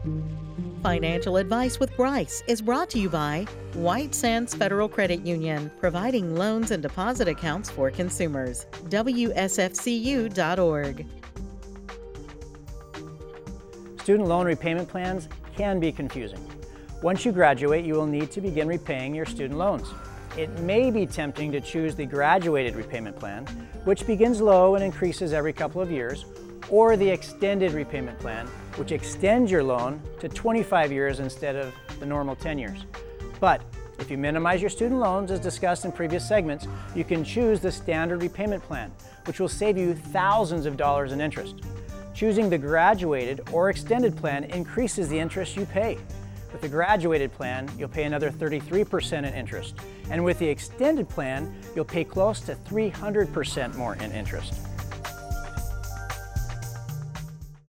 Financial Advice with Bryce is brought to you by White Sands Federal Credit Union, providing loans and deposit accounts for consumers. WSFCU.org. Student loan repayment plans can be confusing. Once you graduate, you will need to begin repaying your student loans. It may be tempting to choose the graduated repayment plan, which begins low and increases every couple of years, or the extended repayment plan, which extends your loan to 25 years instead of the normal 10 years. But if you minimize your student loans, as discussed in previous segments, you can choose the standard repayment plan, which will save you thousands of dollars in interest. Choosing the graduated or extended plan increases the interest you pay. With the graduated plan, you'll pay another 33% in interest. And with the extended plan, you'll pay close to 300% more in interest.